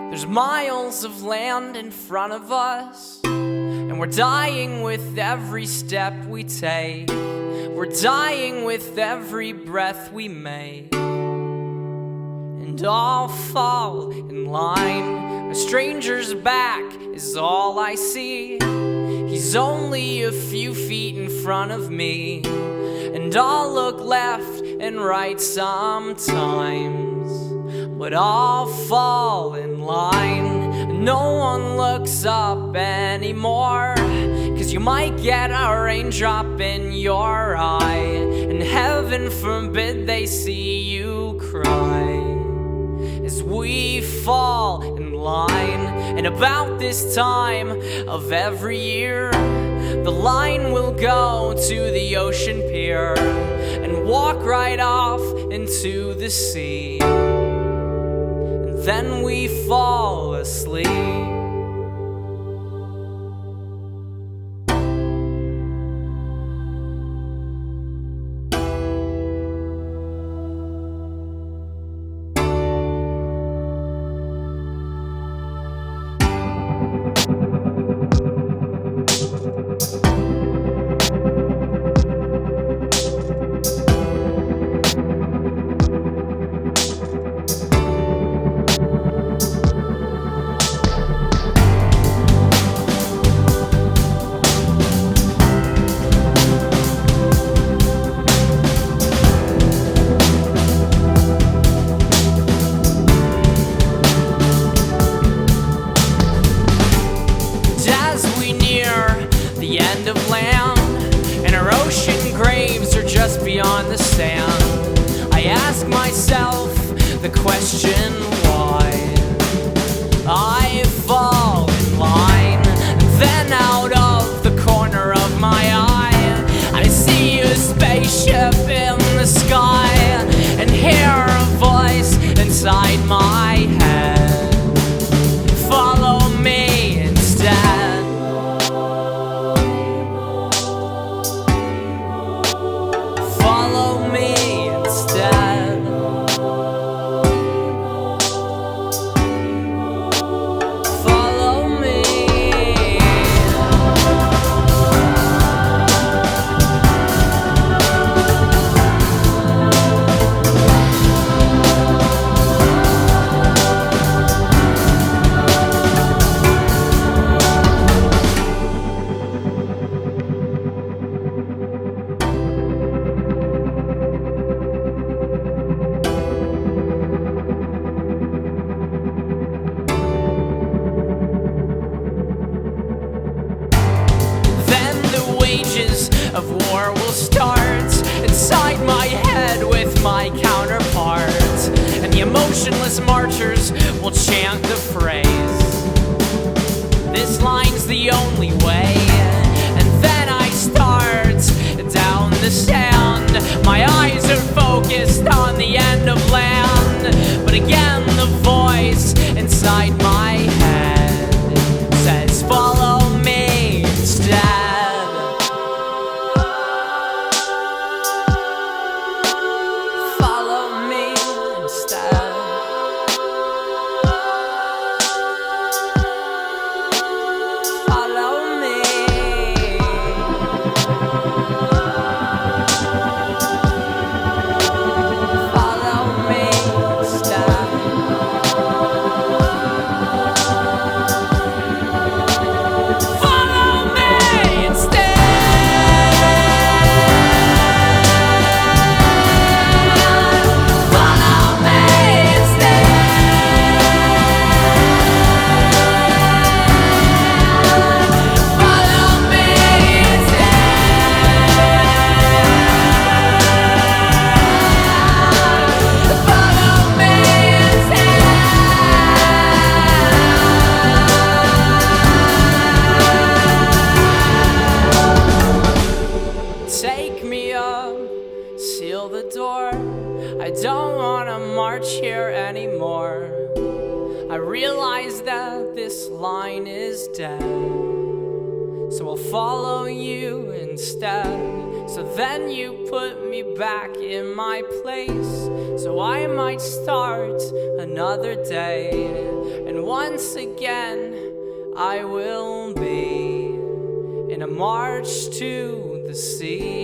There's miles of land in front of us, and we're dying with every step we take. We're dying with every breath we make. And I'll fall in line. A stranger's back is all I see. He's only a few feet in front of me, and I'll look left and right sometimes, but I'll fall in line. No one looks up anymore, 'cause you might get a raindrop in your eye, and heaven forbid they see you cry as we fall in line. And about this time of every year, the line will go to the ocean pier and walk right off into the sea, and then we fall asleep. The end of land, and our ocean graves are just beyond the sand. I ask myself the question why. I fall in line, then out of the corner of my eye, I see a spaceship in the sky, and hear a voice inside my head. Follow me instead. Follow me instead. Follow me. Of war will start inside my head with my counterparts, and the emotionless marchers will chant the phrase, "This line's the only way." And then I start down the sand. My eyes are focused on the end of land, but again the voice inside my head says, "Follow me instead." Take me up, seal the door. I don't wanna march here anymore. I realize that this line is dead, so I'll follow you instead. So then you put me back in my place, so I might start another day. And once again I will be in a march to the sea.